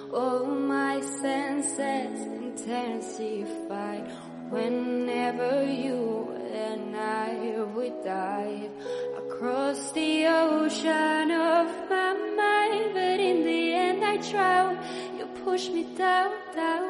All my senses intensified whenever you and I would dive across the ocean of my mind. But in the end I drown. You push me down, down.